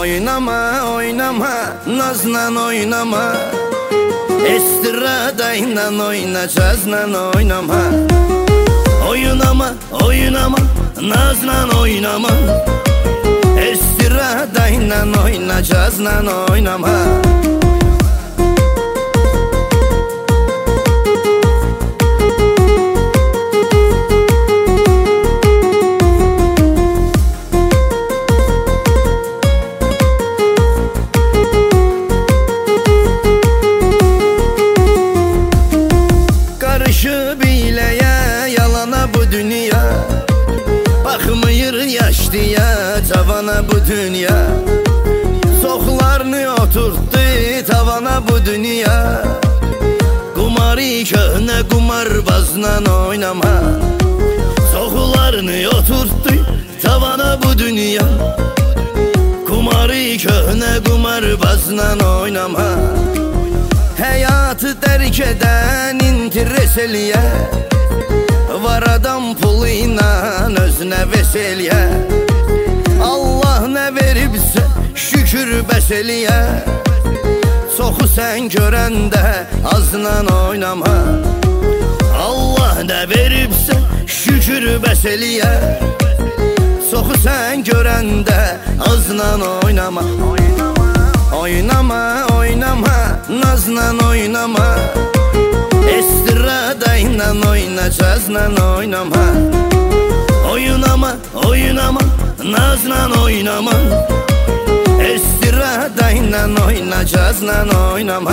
Oynama oynama nazla oynama, Estradayla oynayacağızla oynama. Oynama oynama nazla oynama, Estradayla oynayacağızla oynama. Karışı bileye yalana bu dünya, bakmıyır yaşlıya cavana bu dünya. Soxlarını oturttu tavana bu dünya, Kumarı köhne kumarbazla oynama. Soxlarını oturttu tavana bu dünya, Kumarı köhne kumarbazla oynama. Hayatı dərk edən interes eləyə, var adam puluyla özünə veseliyə. Allah nə veribsə şükür bəs eləyə, çoxu sən görəndə azla oynama. Allah nə veribsə şükür bəs eləyə, çoxu sən görəndə azla oynama. Oynama oynama nazla oynama, Estradayla oynayacağızla oynama. Oynama oynama nazla oynama, Estradayla oynayacağızla oynama.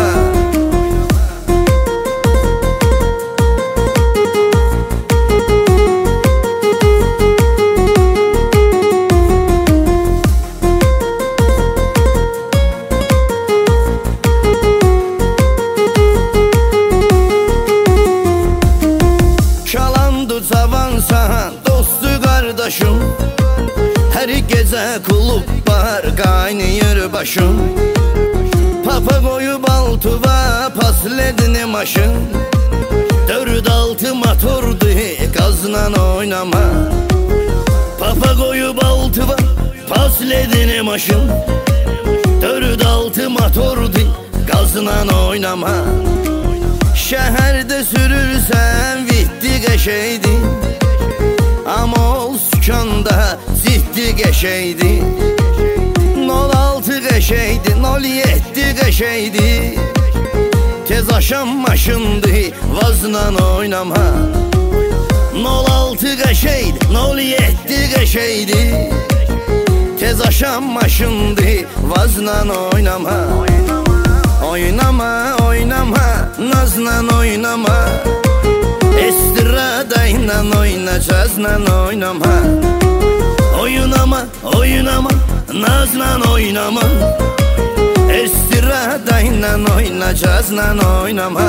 Cavansan dostu kardeşim, her gece kulüplar kaynayır başım. Papa koyup altıva pasledini maşın, 4-6 motordu gazla oynama. Papa koyup altıva pasledini maşın, 4-6 motordu gazla oynama. Şehirde sürürsen vitti geçeydi, ama ol sükanda ciddi geçeydi. 06 geçeydi, 07 geçeydi, tez aşam maşındı vazla oynama. 06 geçeydi, 07 geçeydi, tez aşam maşındı vazla oynama. Oynama oynama nazla oynama, Estradayla oynayacağızla oynama. Oynama oynama nazla oynama, Estradayla oynayacağızla oynama.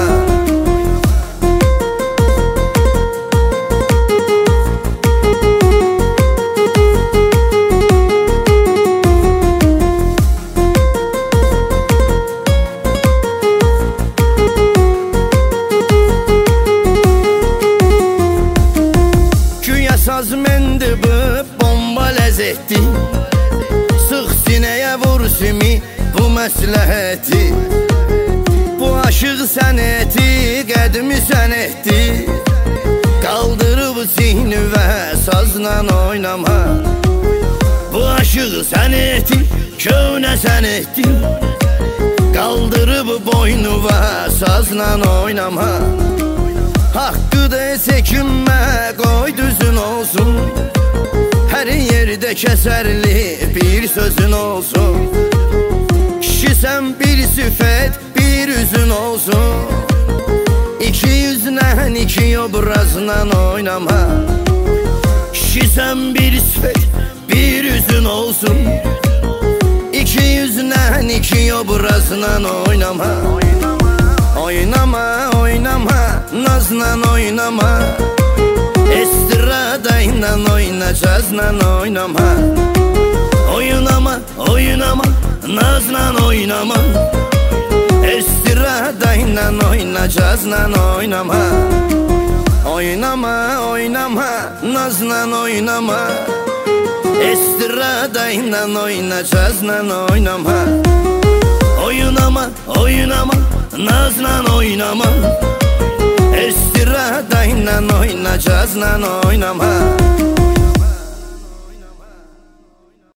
Saz mendibı bomba ləzzətdi, sıx sinəyə vur simi bu məsləhəti. Bu aşıq sənəti qədimi sənətdi, qaldırıb zihni və sazla oynama. Bu aşıq sənəti köhnə sənətdi, qaldırıb boynu və sazla oynama. Hakkı da çekinme koy düzün olsun, her yerde keserli bir sözün olsun. Kişi sen bir süfet bir üzün olsun, 2 yüzlə 2 obrazla oynama. Kişi sen bir süfet bir üzün olsun, 2 yüzlə 2 obrazla oynama. Oynama oynama nazla oynama, Estradayla oynayacağızla oynama. Oynama oynama nazla oynama, Estradayla oynayacağızla oynama. Oynama oynama nazla oynama, Estradayla oynayacağızla oynama. Oynama, oynama, nazla oynama. Estradayla oynayacağızla oynama.